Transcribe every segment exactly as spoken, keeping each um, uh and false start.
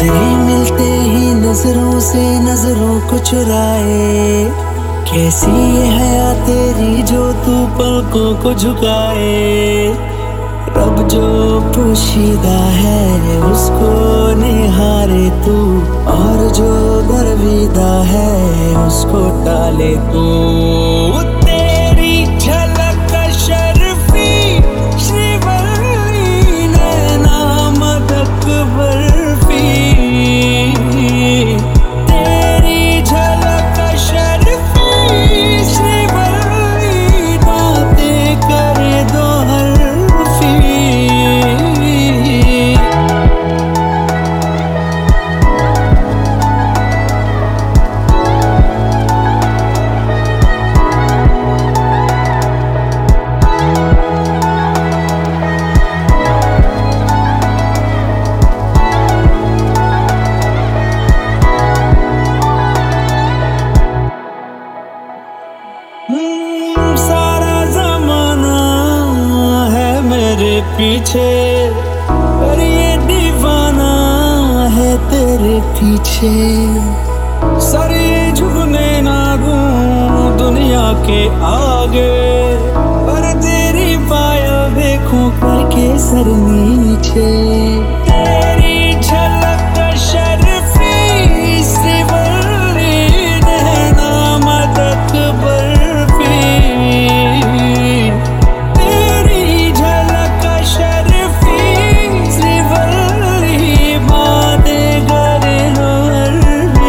नजरें मिलते ही नजरों से नजरों को चुराए। कैसी ये हया तेरी जो तू पलकों को झुकाए। रब जो पोशीदा है उसको निहारे तू, और जो गर्विदा है उसको टाले तू। तेरी झलक शर्फी श्रीवल्ली नैना मदक बर्फी। तेरी झलक शर्फी श्रीवल्ली बातें करे दो हर्फी। सारा जमाना है मेरे पीछे, पर ये दीवाना है तेरे पीछे। सर ये झुकने ना दूं दुनिया के आगे, पर तेरी पायल देखूं करके सर नीचे। तेरी झलक शर्फी श्रीवल्ली नैना मदक बर्फी। तेरी झलक शर्फी श्रीवल्ली बातें करे हर्फी।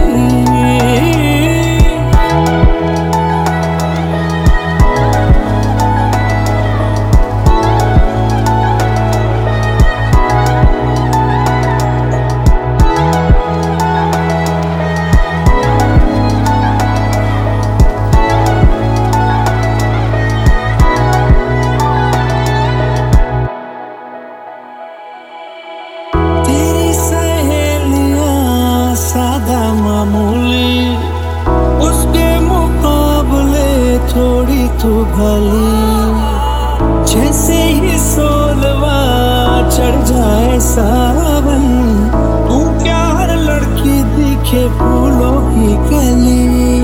तेरी सहेलियां सादा मामूली, उसके मुकाबले थोड़ी तू भली। जैसे ही सोलवा चढ़ जाए सावन, तू क्या हर लड़की दिखे फूलों की कली।